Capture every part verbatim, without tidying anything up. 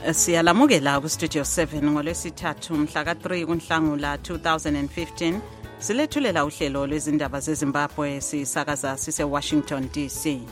Siyalamukela ku Studio seven ngolwesithathu mhla ka three kuNhlangula two thousand fifteen silethulela uhlelo lwezindaba zeZimbabwe sisakaza sise Washington D C.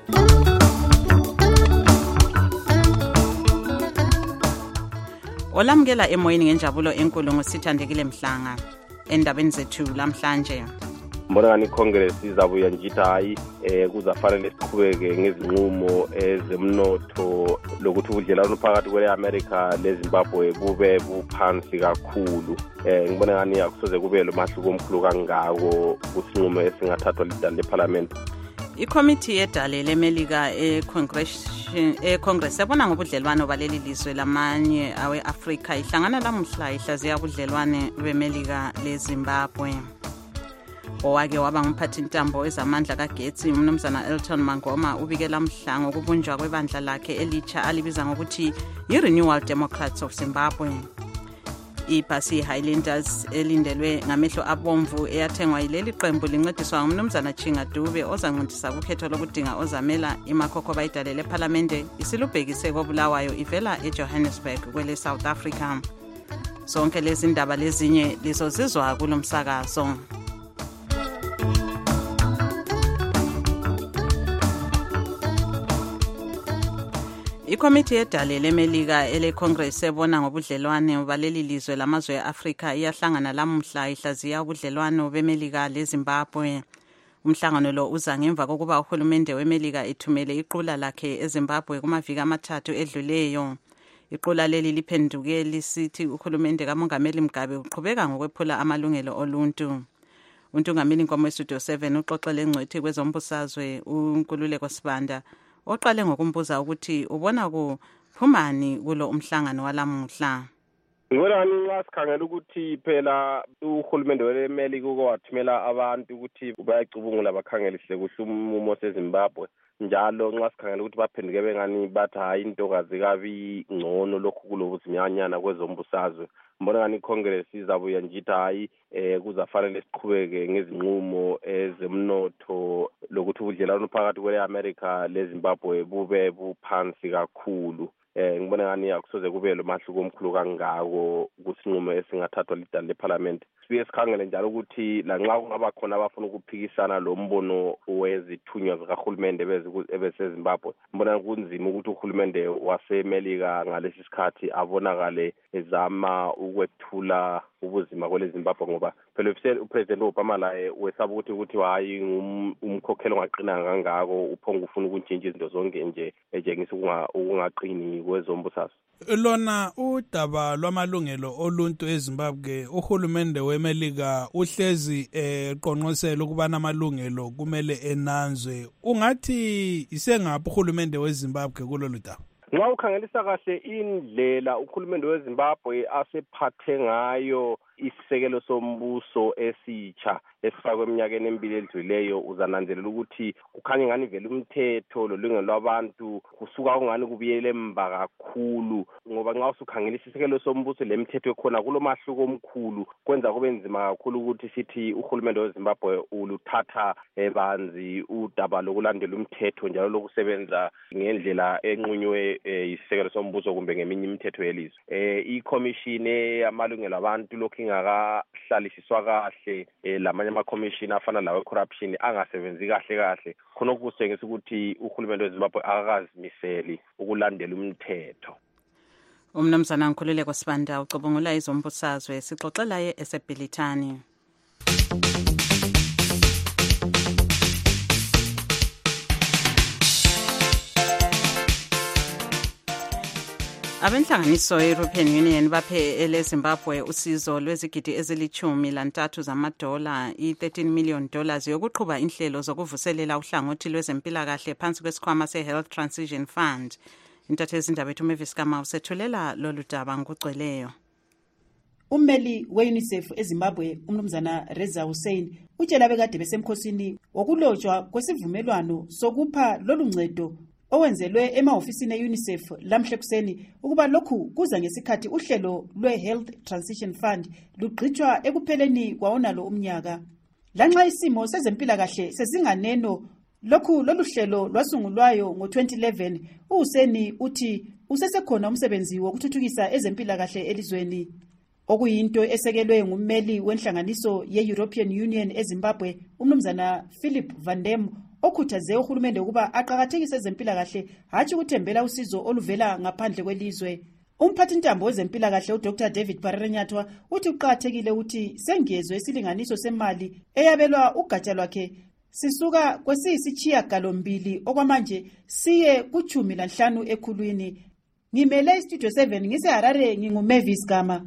Olamukela emoyeni ngenjabulo enkulu ngosithandekile Mhlanga endabeni zethu lamhlanje. Mbona ngani Congress izabuya njithi hayi eh kuzafanele siqhubeke ngezinqumo ezemnotho lokuthi ubudlelwano phakathi kwe-America leZimbabwe bube buphansi kakhulu. Eh ngibona ngani akusoze kube lo mahluko omkhulu kangako kusinqumo esingathathwa lidala leParliament. Ikomiti yedale leMelika eCongress eCongress yabona ngobudlelwano baleli lizwe lamanye awe-Afrika ihlangana lamuhla ihlaziya ubudlelwane beMelika leZimbabwe. Owake waba ngumphathi ntambo ezamandla kagetsi umnumzana Elton Mangoma ubikela mhla ngokubunjwa kwebandla lakhe elitsha alibiza ngokuthi yi-Renewal Democrats of Zimbabwe. Ibhasi Highlanders elindelwe ngamehlo abomvu eyathengwa yileli qembu lincediswa ngumnumzana Chinga Dube ozanqindisa kukhetho lokudinga ozamela imakhokho bayidalele eParliamente isilubhekise kobulawayo ivela eJohannesburg kwele South Africa. Sonke lezi ndaba lezinye lizozizwa kulomsakazo. Ikomiti yedale leMelika eleCongress ebona ngobudlelwane baleli lizwe lamazwe eAfrika iyahlangana lamuhla ihlaziya ubudlelwano beMelika leZimbabwe. Umhlangano lo uza ngemva kokuba uhulumende weMelika ethumele iqula lakhe eZimbabwe kumaviki amathathu edluleyo. Iqula leli liphenduke lisithi uhulumende kaMongameli Mugabe uqhubeka ngokwephula amalungelo oluntu. Untungameli Nkomo weStudio seven uxoxele ngcwethi kwezombusazwe uNkululeko Sibanda oqale ngokumbuza ukuthi ubona kuphumani kulo umhlangano walamuhla. Ngibona nxa sikhangela ukuthi phela uhulumende weMelika ukwathumela abantu ukuthi bayacubungula bakhangelisile kuhle umumo seZimbabwe njalo nxa sikhangela ukuthi baphenduke bengani bathi hayi intokazi kabi ngcono lokhu kulobuzinyanyana kwezombusazwe. Mbona ngani iCongress izabuya njithi hayi eh kuzafanele siqhubeke ngezinqumo ezemnotho lokuthi ubudlelwano phakathi kwe-America leZimbabwe bube buphansi kakhulu. Eh ngibona ngani akusoze kube lo mahluko omkhulu kangako kusinqumo esingathathwa lidala leParliament. Sibuye sikhangele njalo ukuthi la nxa kungaba khona abafuna ukuphikisana lo mbono wezithunywa zikahulumende beseZimbabwe. Mbona kunzima ukuthi uhulumende waseMelika ngalesi sikhathi abonakale ezama ukwethula ubuzima kweleZimbabwe ngoba phela uPresident Obama laye wesaba ukuthi ukuthi hayi umkhokhelo ongaqina kangako uphonga ufuna ukuntshintsha izinto zonke nje ejengisa ukungaqini kwezombusazwe. Lona udaba lwamalungelo oluntu eZimbabwe uhulumende weMelika uhlezi eqonqosela ukubana amalungelo kumele enanzwe. Ungathi isengaphi uhulumende weZimbabwe kulolu daba? Nxa ukhangelisa kahle indlela uhulumende weZimbabwe asephathe ngayo isisekelo sombuso esitsha esifakwe eminyakeni emibili edluleyo uzananzelela ukuthi kukhanya ngani vele umthetho lolungelo lwabantu kusuka kungani kubiyele emba kakhulu ngoba nxa usukhangelisa isisekelo sombuso lemithetho ekhona kulomahluko omkhulu kwenza kube nzima kakhulu ukuthi sithi uhulumende weZimbabwe uluthatha ebanzi udaba lokulandela umthetho njalo lokusebenza ngendlela enqunywe isisekelo sombuso kumbe ngeminye imithetho yelizwe. Eh iCommission yamalungelo abantu lokhu ingakahlalisiswa kahle lamanye ama-commission afana lawe corruption angasebenzi kahle kahle khona kusengisa ukuthi uhulumende weZimbabwe akazimiseli ukulandela umthetho. Umnumzana Nkululeko Sibanda ucubungula izombusazwe sixoxela ye eseBhilithani. Abenhlanganiso ye-European Union baphe eleZimbabwe usizo lwezigidi ezilichumi lantathu zamadola i-thirteen million dollars yokuqhuba inhlelo zokuvuselela uhlangothi lwezempilakahle phansi kwesikhwama se-Health Transition Fund. Intathe izindaba ethu Mavis Kama usethulela lolu daba ngokugcweleyo. Ummeli we-UNICEF eZimbabwe umnumzana Reza Hussein utshela bekade besemkhosini wokulotshwa kwesivumelwano sokupha lolu ncedo owenzelwe emahofisini e-UNICEF lamhle kuseni ukuba lokhu kuza ngesikhathi uhlelo lwe-Health Transition Fund lugqitshwa ekupheleni kwawonalo umnyaka. Lanxa isimo sezempilakahle sesinganeno lokhu lolu hlelo lwasungulwayo ngo twenty eleven uHussein uthi usesekhona umsebenzi wokuthuthukisa ezempilakahle elizweni. Okuyinto esekelwe ngummeli wenhlanganiso ye-European Union eZimbabwe, umnumzana Philip Van Dem, okhuthaze uhulumende ukuba aqhakathekise ezempilakahle hatshi ukuthembela usizo oluvela ngaphandle kwelizwe. Umphathintambo wezempilakahle uDr David Barrenyathwa uthi uqhakathekile ukuthi sengezwe isilinganiso semali eyabelwa ugatsha lwakhe sisuka kwesiyisichiya galombili okwamanje siye kuchumi lanhlanu ekhulwini. Ngimele iStudio seven ngiseHarare, nginguMavis Gama.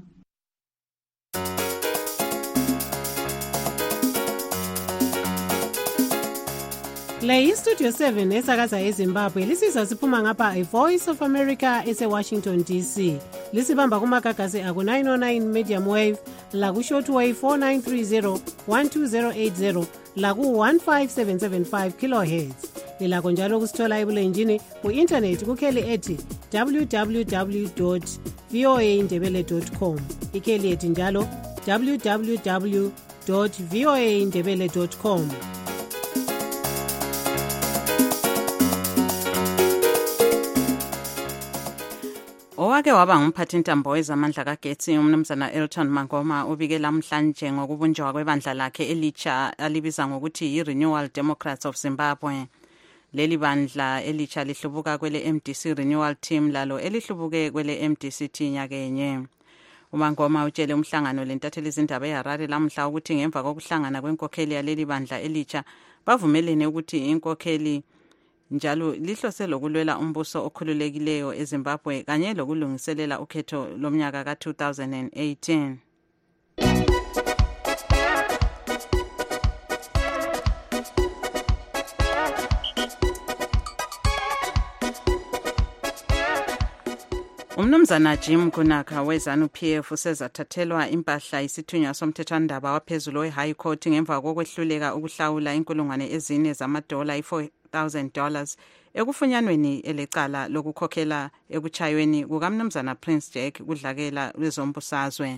Le iStudio seven esakaza eZimbabwe lisiza siphuma ngapha iVoice of America ese-Washington D C. Lisibamba kumagagasi aku nine oh nine medium wave, laku shortwave four nine three zero one two zero eight zero, laku one five seven seven five kilohertz. Lilakho njalo kusithola ebulenjini ku-internet kukheli ethi w w w dot v o a ndebele dot com. Ikheli ethi njalo w w w dot v o a ndebele dot com. Owake waba ngumphathintambo wezamandla kagetsi umnumzana Elton Mangoma ubike lamhlanje ngokubunjwa kwebandla lakhe elitsha alibiza ngokuthi yi-Renewal Democrats of Zimbabwe. Leli bandla elitsha lihlubuka kwele M D C Renewal Team lalo elihlubuke kwele M D C T nyakenye. uMangoma utshele umhlangano lentatheli izindaba eHarare lamhla ukuthi ngemva kokuhlangana kwenkokheli yaleli bandla elitsha bavumelene ukuthi inkokheli njalo lihlose lokulwela umbuso okhululekileyo eZimbabwe kanye lokulungiselela ukhetho lomnyaka ka two thousand eighteen. Umnumzana Jim Kunaka wezanu P F usezathathelwa impahla isithunywa somthethwandaba waphezulu we-High Court ngemva kokwehluleka ukuhlawula inkulungwane ezine zamadola i-four thousand dollars ekufunyanweni elecala lokukhokhela ekuchayweni kukamnumzana Prince Jack kudlakela lwezombusazwe.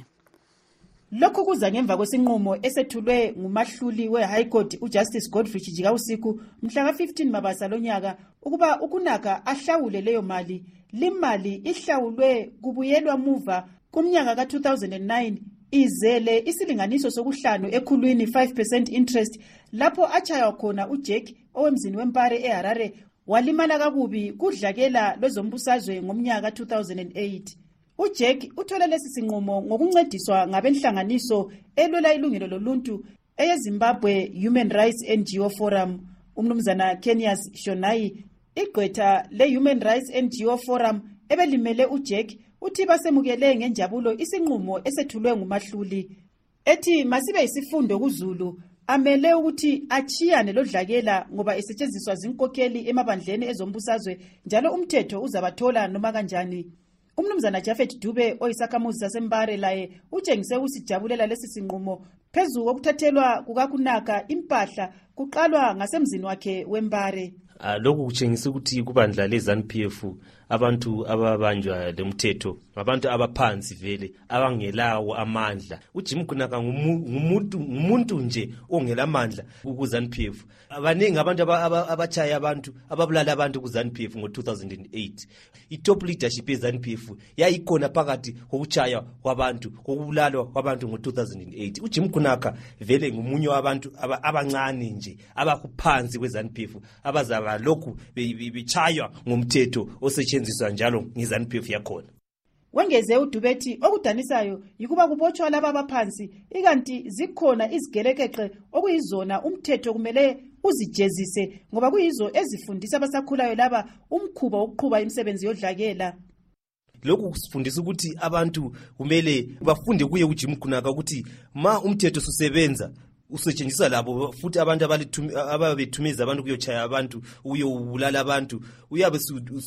Lokhu kuza ngemva kwesinqumo esethulwe ngumahluli we-High Court uJustice Godfrey Chijikausiku mhla ka fifteen Mabasa lonyaka ukuba ukunaka ahlawule leyo mali. Limali ihlawulwe kubuyelwa muva kumnyaka ka two thousand nine izele isilinganiso sokuhlanu ekhulwini five percent interest lapho achaywa khona uJack owemzini wempare eHarare walimala kakubi kudlakela lwezombusazwe ngomnyaka two thousand eight. uJack uthole lesi sinqumo ngokuncediswa ngabenhlanganiso elwela ilungelo loluntu eyeZimbabwe Human Rights N G O Forum. Umnumzana Kenias Shonai igqwetha le-Human Rights N G O Forum ebelimele uJack uthi basemukele ngenjabulo isinqumo esethulwe ngumahluli ethi masibe isifundo kuZulu amele ukuthi achiyane lodlakela ngoba esetshenziswa zinkokheli emabandleni ezombusazwe njalo umthetho uzabathola noma kanjani. Umnumzana Jafet Dube oyisakhamuzi sasembare laye utshengise ukusijabulela lesi sinqumo phezu kokuthathelwa kukakunaka impahla kuqalwa ngasemzini wakhe wembare. Uh, lokhu kutshengisa ukuthi kubandla leZANU P F abantu ababanjwa lemthetho ngabantu abaphansi vele abangelawo amandla. uJim Kunaka ngumuntu ngumuntu nje ongela amandla kuZANU P F. Abaningi abantu abachaya abantu ababulala abantu kuZANU P F ngo two thousand eight. I-top leadership yeZANU P F yayikhona phakathi kokuchaya kwabantu kokubulalwa kwabantu ngo two thousand eight. uJim Kunaka vele ngumunye wabantu abancane nje abakuphansi kweZANU P F abazaba lokhu bichaywa ngomthetho osetshenziswa njalo ngeZANU P F yakhona. Wengeze uDubethi okudanisayo yikuba kubotshwa laba abaphansi ikanti zikhona izigelekeqe okuyizona umthetho kumele uzijezise ngoba kuyizo ezifundisa abasakhulayo laba umkhuba wokuqhuba imisebenzi yodlakela. Lokhu kusifundisa ukuthi abantu kumele bafunde kuye uJim Kunaka ukuthi ma umthetho usebenza usetshenziswa labo futhi abantu ababethumeza abantu kuyochaya abantu uyobulala abantu uyabe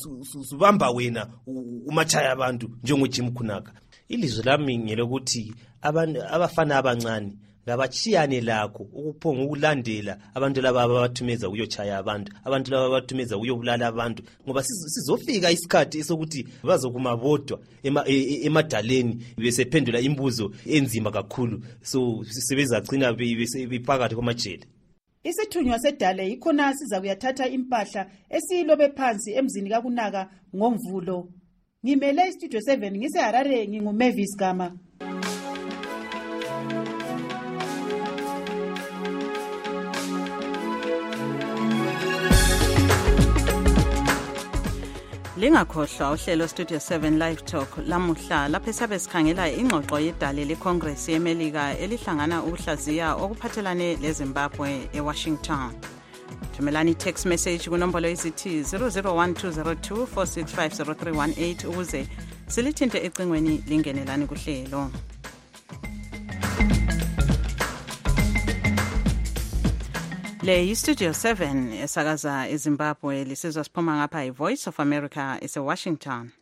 subamba wena umachaya abantu njengoJim Kunaka. Ilizwe lami ngelokuthi abantu abafana abancane ngabachiyane lakho ukuphonga ukulandela abantu laba abathumeza uyochaya abantu abantu laba abathumeza uyobulala abantu ngoba sizofika isikhathi esokuthi bazokuma bodwa emadaleni besephendula imbuzo enzima kakhulu so sebezacina bephakathi kwamajele. Isithunywa sedale ikhona siza kuyathatha impahla esilobe phansi emzini kakunaka ngomvulo. ngimele istudio seven ngiseharare ngingumavis Gama. Lingakhohlwa uhlelo Studio seven Live Talk lamuhla lapho sabe sikhangela ingxoxo yedale leCongress yeMelika elihlangana ukuhlaziya okuphathelane leZimbabwe eWashington. Thumelani text message kunombolo izithi zero zero one two zero two four six five zero three one eight ukuze silithinte ecingweni lingenelani kuhlelo. Le yi-Studio seven esakaza eZimbabwe lisizwa siphuma ngapha i-Voice of America ese-Washington.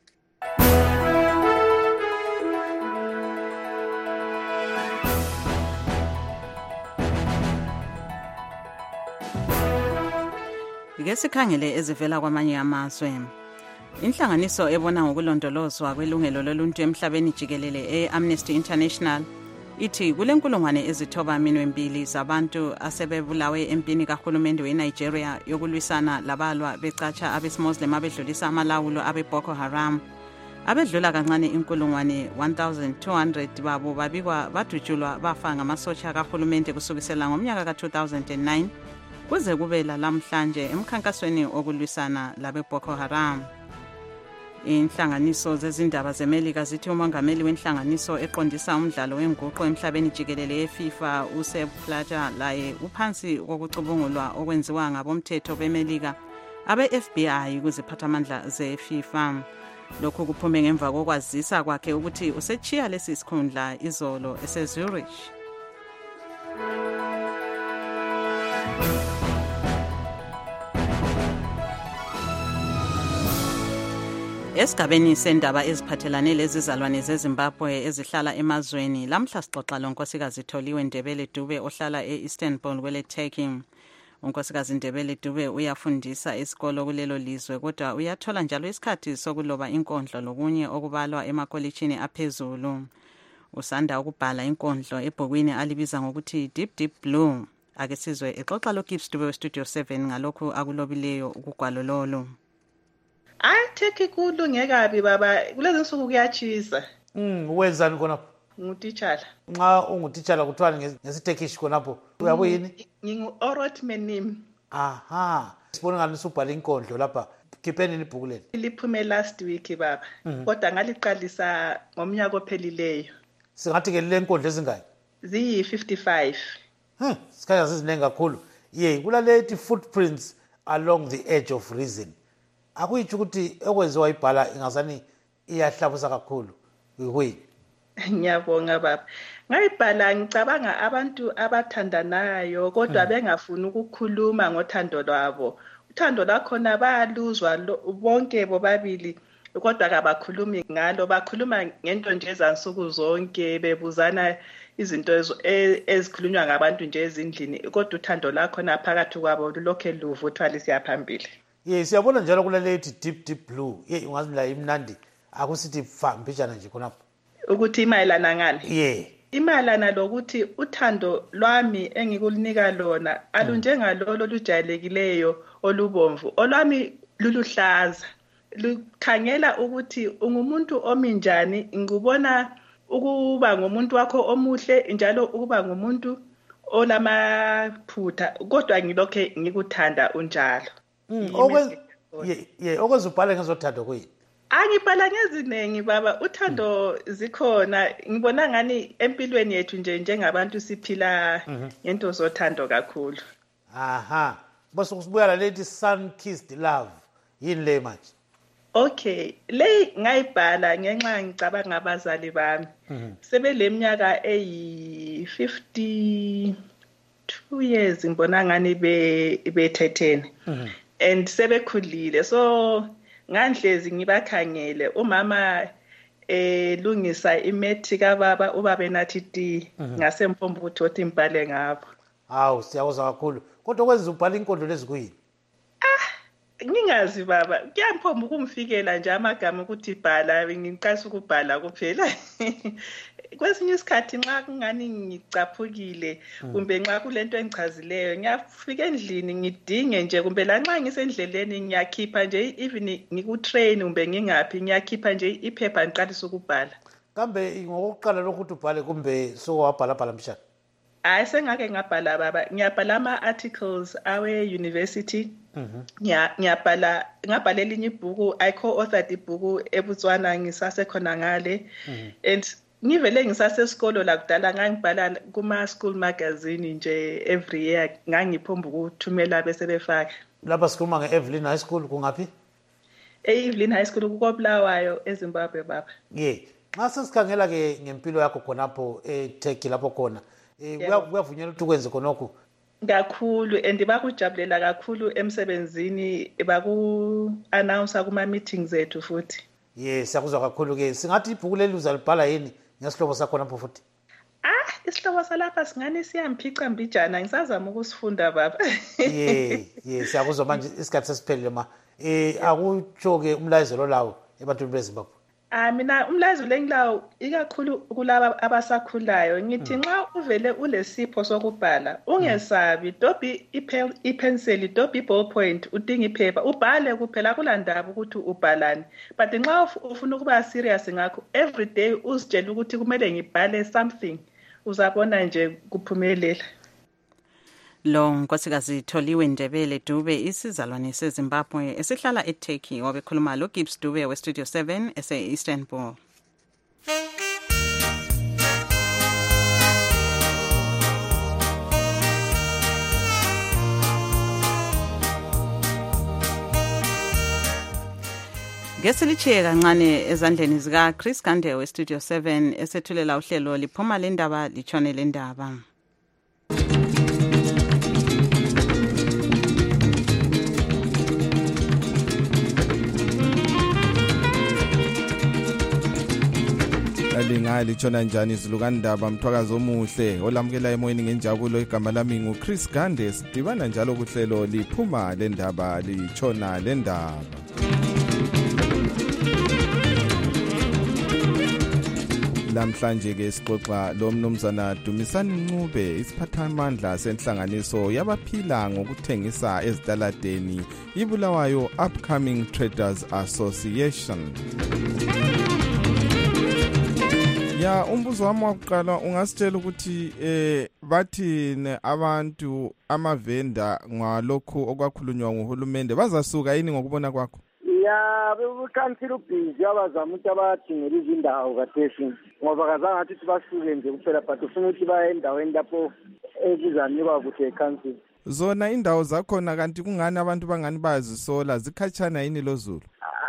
Ike sikhangele ezivela kwamanye amazwe. Inhlanganiso ebona ngokulondolozwa kwelungelo loluntu emhlabeni jikelele e-Amnesty International ithi kulenkulungwane ezithoba minwe mbili zabantu asebebulawe empini kahulumende weNigeria yokulwisana labalwa becatsha abesimuslim abedlulisa amalawulo abe-Boko Haram. Abedlula kancane inkulungwane one thousand two hundred babo babikwa badutshulwa bafa ngamasotsha kahulumende kusukisela ngomnyaka ka two thousand nine kuze kube lamhlanje emkhankasweni okulwisana labe-Boko Haram. Inhlanganiso zezindaba zeMelika zithi umongameli wenhlanganiso eqondisa umdlalo wenguqu emhlabeni jikelele eFIFA uSepp Blatter laye uphansi kokucubungulwa okwenziwa ngabomthetho beMelika abe-F B I kuziphathamandla zeFIFA. Lokhu kuphume ngemva kokwazisa kwakhe ukuthi usechiya lesi sikhundla izolo eseZurich. Esigabeni sendaba eziphathelane lezizalwane zeZimbabwe ezihlala emazweni lamhla sixoxa lonkosikazi Tholiwe Ndebele Dube ohlala e-Istanbul kwele Turkey. Unkosikazi Ndebele Dube uyafundisa esikolo kulelo lizwe kodwa uyathola njalo isikhathi sokuloba inkondlo lokunye okubalwa emakolitshini aphezulu. Usanda ukubhala inkondlo ebhukwini alibiza ngokuthi Deep Deep Blue. Ake sizwe exoxa lo Gibbs Dube Studio seven ngalokho akulobileyo ukugwalo lolo. Ay Turkey kulunge kabi baba kulezi nsuku kuyachisa. Mm wenzani khonapho? Ngutitshala. Nxa ungutitshala kuthiwa ngesiTurkish khonapho uyabu yini? Ngingu Orotmenim. Aha. Sibona ngani usubhala inkondlo lapha. Khipheni ibhuku leli. Liphume last week baba. Kodwa ngaliqalisa ngomnyaka ophelileyo. Singathi ke le nkondlo ezingaki? Ziyi fifty-five. Hm, sikhaya sizinengi kakhulu. Yey, kulalethi footprints along the edge of reason. Akuyitsho ukuthi ekwenziwa ibhala ingazani iyahlabusa kakhulu kuyini? Ngiyabonga baba. Ngayibhala ngicabanga abantu abathandanayo kodwa bengafuni ukukhuluma ngothando lwabo. Uthando lwakhona bayaluzwa bonke bobabili kodwa kabakhulumi ngalo, bakhuluma ngento nje ezansuku zonke bebuzana izinto ezikhulunywa ngabantu nje ezindlini kodwa uthando lakhona phakathi kwabo lokho luvuthwa lisiyaphambili. Ye siyabona njalo kulalethi Deep Deep Blue. Ye ungazi la imnandi akusithi fambijana nje khonapho. Ukuthi imayelana ngani? Ye. Imayelana lokuthi uthando lwami engikulinika lona alunjengalolo lujayelekileyo olubomvu. Olwami luluhlaza. Lukhangela ukuthi ungumuntu ominjani, ngubona ukuba ngumuntu wakho omuhle njalo ukuba ngumuntu olamaphutha kodwa ngilokho ngikuthanda unjalo. Mm, okwenza ye ye okwenza ubhale ngezothando kuyini? Angibhala ngezinengi baba, uthando zikhona. Ngibona ngani empilweni yethu nje njengabantu siphila ngento zothando kakhulu. Aha. Bese kusibuya la lady Sun Kissed Love. Yini le manje? Okay, le ngayibhala ngenxa ngicabanga abazali bami. Sebeleminyaka eyi fifty-two years ngibona ngani be bethethene. And sebekhulile so ngandlezi ngibakhangele umama elungisa imethi kababa ubaba nathi ti ngasempombo ukuthi othi imbhale ngabo. Hawu siyakuza kakhulu kodwa kwenza ubhala inkondlo lezi kuyini? Ah ngingazi baba kuyampomba ukumfikela nje amagama ukuthi ibhala ngiqasa ukubhala kuphela. kwesinye isikhathi nxa kungani ngicaphukile kumbe nxa kulento engichazileyo ngiyafika endlini ngidinge nje kumbe la nxa ngisendleleni ngiyakhipha nje even ngikutrain kumbe ngingaphi ngiyakhipha nje iphepha ngiqalisa ukubhala. Kambe ngokuqala lokhu ukuthi ubhale kumbe sowabhala bhala mshana? Hayi sengake ngabhala baba ngiyabhala ama-articles awe-university ngiyabhala ngabhala elinye ibhuku I co-authored ibhuku eBotswana ngisasekhona ngale and ngivele ngisasesikolo la kudala ngangibhala kuma-school magazine nje every year ngangiphomba ukuthumela bese befaka. Lapha sikhuluma nge-Evelyn High School kungaphi? E-Evelyn High School kukoBulawayo eZimbabwe baba. Ye nxa sesikhangela-ke ngempilo yakho khonapho eTurkey lapho khona kuyavunyelwa ukuthi ukwenze khonokho? Kakhulu and bakujabulela kakhulu emsebenzini baku-announcer kuma-meetings ethu futhi. Ye siyakuzwa kakhulu-ke singathi ibhuku leli uzalibhala yini ngesihlobo sakho napho futhi? Ah isihlobo salapha singani siyamphica mbijana ngisazama ukusifunda baba. Ye ye siyakuzwa manje isikhathi sesiphelile ma eh akutsho-ke umlayezelo lawo ebantwini beZimbabwe. Ah mina umlayezo lengilawo ikakhulu kulaba abasakhulayo ngithi nxa uvele ulesipho sokubhala ungesabi dobi ipenseli dobi ballpoint udinga iphepha ubhale kuphela kulandaba ukuthi ubhalani but nxa ufuna ukuba serious ngakho every day uzitshela ukuthi kumele ngibhale something uzabona nje kuphumelela. Lo nkosikazi Tholiwe Ndebele Dube isizalwane seZimbabwe esihlala eTurkey wabekhuluma lo Gibbs Dube we Studio seven ese Istanbul. Ngesilichiye kancane ezandleni zika Chris Gande we Studio seven esethulela uhlelo liphuma lendaba lichone lendaba. Lingali chona njani izilukandaba mthwakazi omuhle olamukela emoyeni ngenjabulo igama lami nguChris Gande sidibana njalo kuhlelo liphuma lendaba lichona lendaba. Lamhlanje ke sixoxa lo mnumzana Dumisani Ncube isiphathamandla senhlanganiso yabaphila ngokuthengisa ezitaladeni iBulawayo Upcoming Traders Association. Ya umbuzo wami wokuqala ungasitshela ukuthi eh bathini abantu amavenda ngalokho okwakhulunywa nguhulumende bazasuka yini ngokubona kwakho? Ya bekukansila ubhizi abazama ukuthi abathingela izindawo kathesi ngoba kazange athi basuke nje kuphela but ufuna ukuthi baye endaweni lapho ezizanikwa kuhle ekansila. Zona indawo zakhona kanti kungani abantu bangani bayazisola zikhatshana yini loZulu?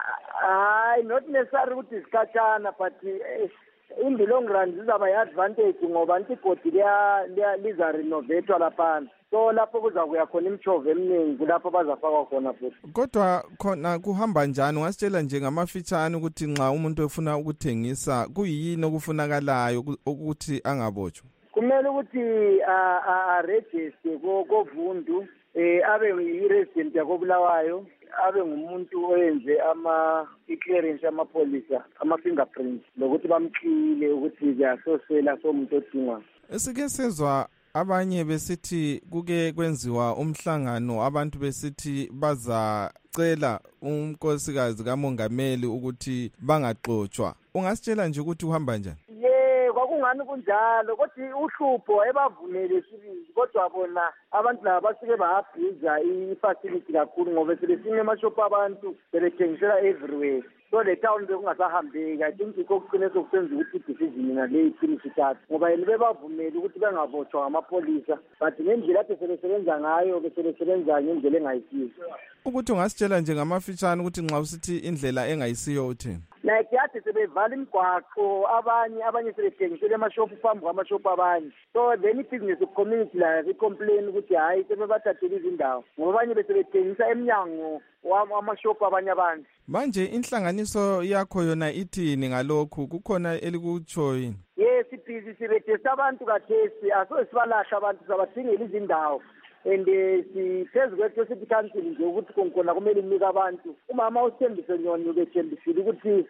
Hayi not necessarily ukuthi zikhatshana but in the long run zizaba yi-advantage ngoba ntigodi liza renovatwa laphana so lapho kuzakuya khona imchove eminingi kulapho bazafakwa khona futhi. Kodwa khona kuhamba njani ungasitshela nje ngamafitshane ukuthi nxa umuntu efuna ukuthengisa kuyini okufunakalayo ukuthi angabotshwa? Kumele ukuthi a-register koVundu eh abe yi-resident yakoBulawayo abe ngumuntu oyenze ama i-clearance amapolisa ama-fingerprints lokuthi bamxile ukuthi kuyasosela somuntu odingwa. Esike sezwa abanye besithi kuke kwenziwa umhlangano abantu besithi bazacela unkosikazi kamongameli ukuthi bangaxotshwa. Ungasitshela nje ukuthi uhamba njani? Yeah, kwakungani kunjalo kodwa uhlupho ebavumele sibili kodwa bona abantu laba basuke bahabhiza i-facility kakhulu ngoba selesine amashopu abantu sebethengisela everywhere so le town bekungasahambeki. I think ikho kuqine sokusenza ukuthi i-decision ngale iphilisi ithathu ngoba yena bebavumeli ukuthi bengabotshwa ngamapolisa but ngendlela ade sebesebenza ngayo besebenza ngendlela engayisiyo. Ukuthi ungasitshela nje ngamafitshane ukuthi nxa usithi indlela engayisiyo uthini? Like yade sebevala imigwaqo abanye abanye sebethengisela amashopu phambi kwamashopu abanye so then i-business community la i-complain ukuthi hayi sebebathathela izindawo ngoba abanye besebethengisa emnyango wamashopu abanye abantu. Manje inhlanganiso yakho yona ithini ngalokhu kukhona elikutsho yini? Yes ibhizi sibethesa abantu kathesi aso sibalahla abantu sabadingela izindawo and siphezu kwethu sithi council nje ukuthi konkona kumele inike abantu umama uthembise nyoni ubethembisile ukuthi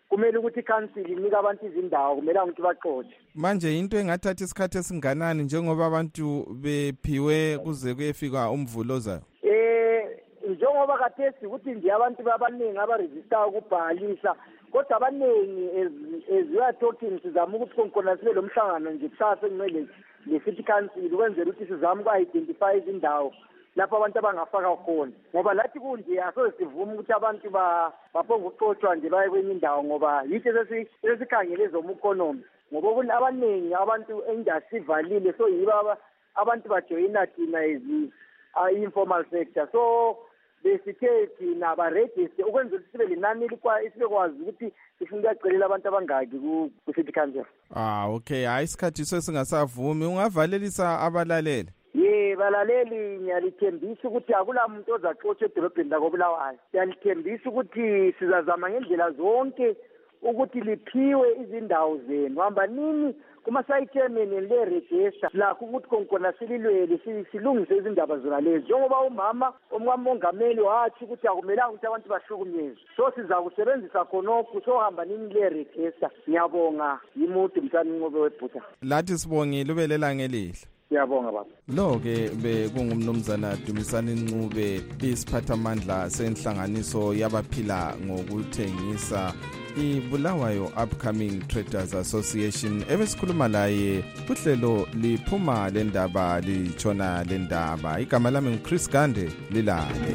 kumele ukuthi ikhansili inike abantu izindawo kumele ukuthi baxoxe. Manje into engathatha isikhathi esinganani njengoba abantu bephiwe kuze kuyefika umvulo ozayo? Eh njengoba kathesi ukuthi nje abantu abaningi abaregister ukubhalisa kodwa abaningi as we are talking sizama ukuthi khona sibe lo mhlangano nje kusasa kumele le city council ukwenzela ukuthi sizama uku-identify izindawo lapho abantu abangafaka khona ngoba lathi kunje asoze sivume ukuthi abantu baphonga ukuxoshwa nje baye kwenye indawo ngoba yithi sesikhangele zomukonomi ngoba kuna abaningi abantu engasivalile so yiba abantu bajoyina thina ezi informal sector so besithe thina baregister ukwenzela ukuthi sibe lenani elikwazi ukuthi sifuna ukuyacelela abantu abangaki ku-city council. Ah okay, hayi isikhathi sesingasavumi ungavalelisa abalaleli. Ye balaleli ngiyalithembisa ukuthi akula muntu ozaxotsha edolobheni lakoBulawayo. Ngiyalithembisa ukuthi sizazama ngendlela zonke ukuthi liphiwe izindawo zenu hamba nini kuma-site-chairman le-register lakho ukuthi khona sililwele silungise izindaba zona lezi njengoba umama omkamongameli wathi ukuthi akumelanga ukuthi abantu bahlukunyezwe so siza kusebenzisa khonokho sohamba nini le-register. Ngiyabonga yimude mtshani Nqobe webhuta. Lathi sibongile ube lelanga elihle. Siyabonga baba. Lo-ke bekungumnumzana Dumisani Ncube isiphathamandla senhlanganiso yabaphila ngokuthengisa iBulawayo Upcoming Traders Association ebesikhuluma laye kuhlelo liphuma lendaba litshona lendaba. Igama lami nguChris Gande lilale.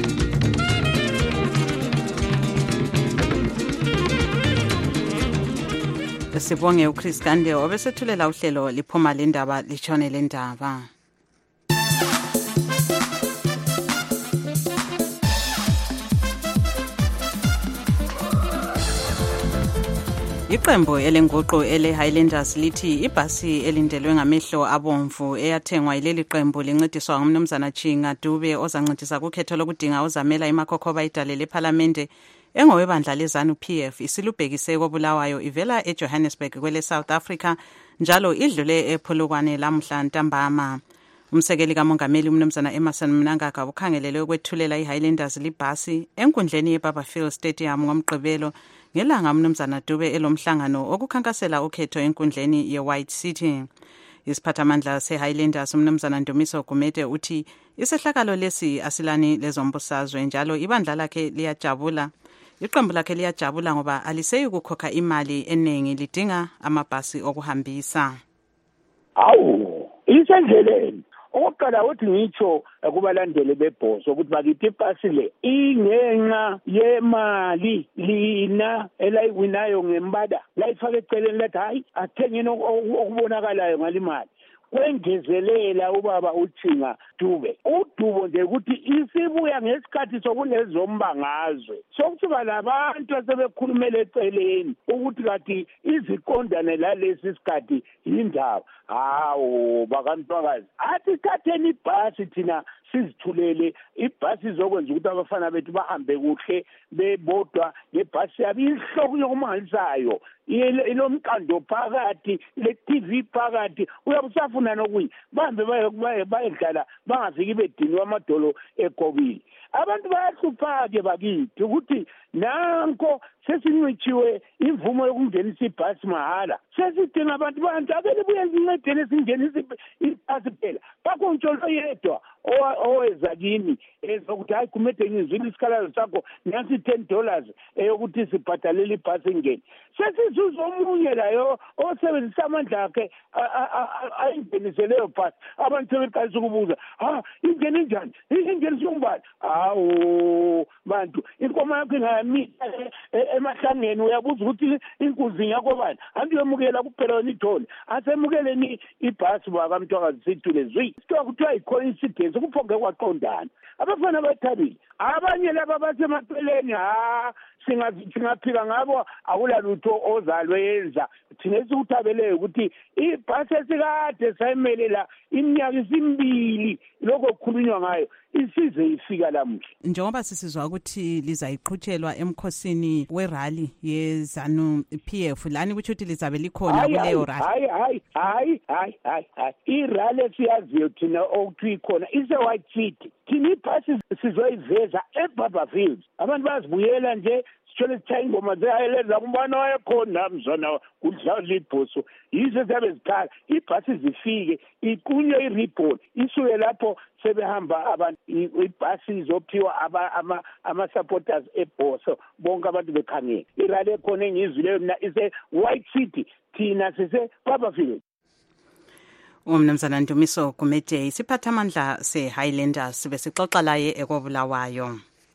Sibonge uChris Gande obesethulela uhlelo liphuma lendaba litshone lendaba. Iqembu elenguqu ele Highlanders lithi ibhasi elindelwe ngamehlo abomvu eyathengwa yileli qembu lincediswa ngumnumzana Chinga Dube ozancedisa kukhetho lokudinga uzamela imakhokhoba idale leParliament engowebandla lezanu P F isilubhekise koBulawayo ivela eJohannesburg kwele South Africa njalo idlule ePolokwane lamhla ntambama. Umsekeli kamongameli umnumzana Emerson Mnangagwa ukhangelele ukwethulela iHighlanders libhasi enkundleni yeBarberfield Stadium ngomgqibelo ngelanga umnumzana Dube elomhlangano okukhankasela ukhetho enkundleni yeWhite City. Isiphathamandla seHighlanders umnumzana Ndumiso Gumede uthi isehlakalo lesi asilani lezombusazwe njalo ibandla lakhe liyajabula iqembu lakhe liyajabula ngoba aliseyi ukukhokha imali eningi lidinga amabhasi okuhambisa. Awu isendleleni oqala uthi ngitsho kubalandeli bebhoso ukuthi bakithi ibhasi le ingenxa yemali lina elayiwinayo ngembada layifaka eceleni lathi hayi athengeni okubonakalayo ngalimali kwengezelela ubaba uChinga Dube udubo nje ukuthi isibuya ngesikhathi sokulezombangazwe sokusiba labantu asebekhulumela eceleni ukuthi kathi iziqondane lalesi sikhathi indaba hawo bakantwakazi athi thatheni ibhasi thina sizithulele ibhasi izokwenza ukuthi abafana bethu bahambe kuhle bebodwa ngebhasi yabo inhloko yokumangalisayo ilomqando phakathi le-T V phakathi uyabusafuna nokuyi bahambe bayedlala bangafiki bediniwe amadolo egobile. Abantu bayahlupha-ke bakithi ukuthi nanko sesincitshiwe imvumo yokungenisa ibhasi mahala sesidinga abantu bantu akele buye zincedele singenisa ibhasi phela bakontsholo yedwa oweza kini ezokuthi hayi kumede ngizwile isikhalazo sakho nansi ten dollars eyokuthi sibhadalele ibhasi ingeni sesizuza omunye layo osebenzisa amandla akhe ayingenise leyo bhasi abantu sebeqalisa ukubuza ha ingene njani ingenisa umbali hawu bantu inkomo yakho ingayamisa emahlangeni uyabuza ukuthi inkunzi yakho bani andiyemukela kuphela wena ithole asemukeleni ibhasi bakamntwakazi sithule zwi sithiwa kuthiwa yi-coincidence kuphoke kwaqondana abafana bathabile abanye laba basemaceleni ha singaphika ngabo akulalutho ozalwenza thina esikuthabeleyo ukuthi ibhasi esikade sayimelela iminyaka isimbili lokho kukhulunywa ngayo isize ifika lamuhla. Njengoba sisizwa ukuthi lizayiqhutshelwa emkhosini werally yezanu P F lani kuthi ukuthi lizabe likhona kuleyo rally. Hayi hayi hayi hayi hayi hayi irally siyaziyo thina okuthi ikhona ise White City thina ibhasi sizoyiveza siyeza eBarberfield abantu bazibuyela nje sithole sithaya ingoma zeHighlander umbana wayekhona mzona kudlala ibhoso yizo zabe zikhala ibhasi zifike iqunywe iribon isuke lapho sebehamba abantu ibhasi izophiwa aba ama ama supporters ebhoso bonke abantu bekhangela irale khona engizwile mina ise White City thina sise Barberfield. Umnumzana Ndumiso Gumede isiphathamandla seHighlanders besixoxa laye ekobulawayo.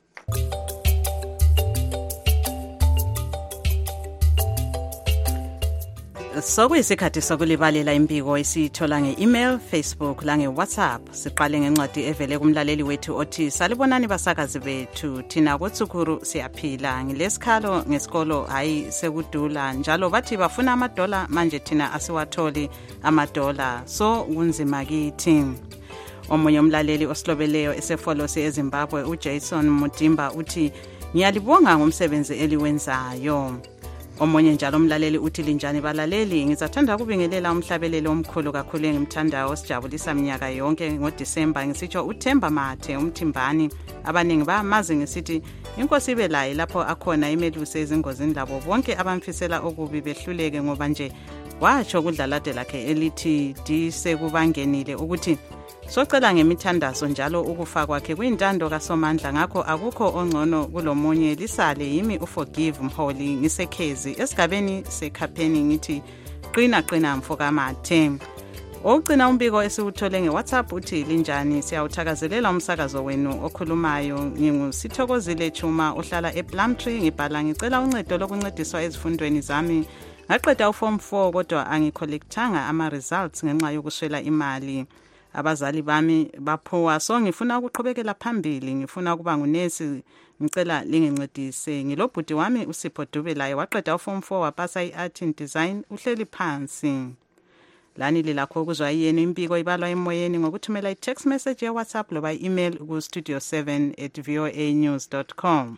Sokuyisikhathi sokulibalela impiko esithola nge-email, Facebook lange WhatsApp. Siqale ngencwadi evele kumlaleli wethu othi salibonani basakazi bethu thina koTsukuru siyaphila ngilesikhalo ngesikolo hayi sekudula njalo bathi bafuna amadola manje thina asiwatholi amadola so kunzima kithi. Omunye umlaleli osilobeleyo esefolosi eZimbabwe uJason Mudimba uthi ngiyalibonga ngomsebenzi eliwenzayo. Omunye njalo umlaleli uthi linjani balaleli ngizathanda kubingelela umhlabeleli omkhulu kakhulu engimthandayo osijabulisa minyaka yonke ngoDisemba ngisitsho uThemba Mathe umthimbani abaningi bamazi ngisithi inkosi ibe laye lapho akhona imelusi ezingozini labo bonke abamfisela okubi behluleke ngoba nje watsho kudlalade lakhe elithi disekubangenile ukuthi socela ngemithandazo njalo ukufa kwakhe kuyintando kaSomandla ngakho akukho ongcono kulomunye lisale yimi uforgive Mholi ngisekhezi esigabeni sekhapheni ngithi qina qina mfoka Mathe. Ogcina umbiko esiwuthole ngeWhatsApp uthi linjani siyawuthakazelela umsakazo wenu okhulumayo ngingusithokozile Chuma ohlala ePlumtree ngibhala ngicela uncedo lokuncediswa ezifundweni zami ngaqeda uform four kodwa angikhollectanga ama results ngenxa yokuswela imali. Abazali bami baphowa so ngifuna ukuqhubekela phambili ngifuna kuba ngunesi ngicela lingincedise ngilobhuti wami uSipho Dube laye waqeda uform four wapasa iart and design uhleli phansi. Lani lilakho ukuzwa yenu impiko ibalwa emoyeni ngokuthumela i-text message ya WhatsApp loba i-email ku studio seven at voa news dot com.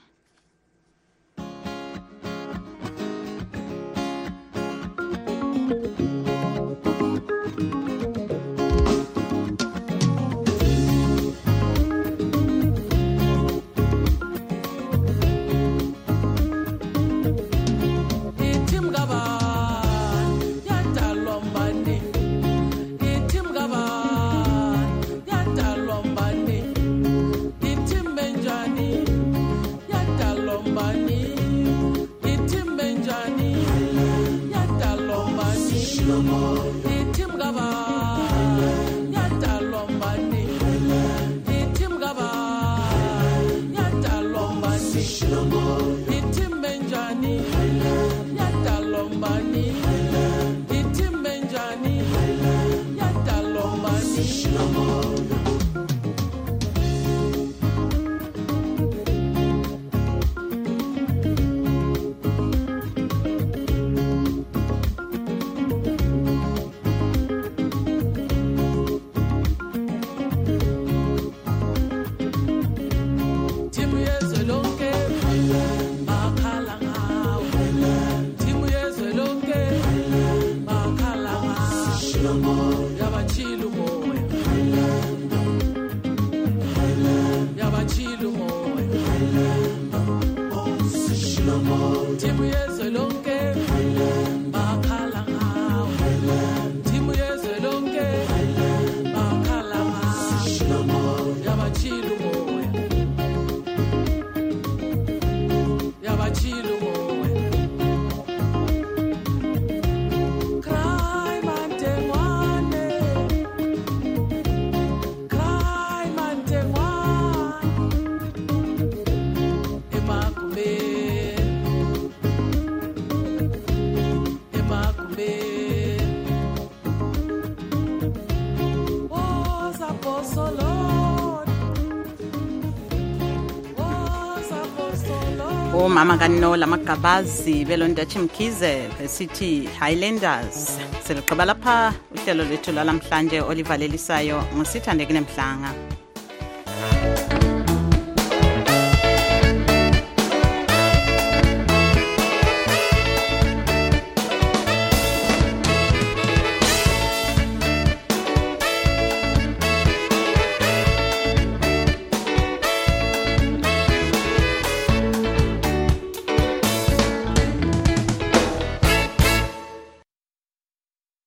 Mama kanino lamagabazi belonda Chimkize esithi Highlanders seliqaba lapha uhlelo lethu lalamhlanje olivalelisayo ngusithandekile Mhlanga.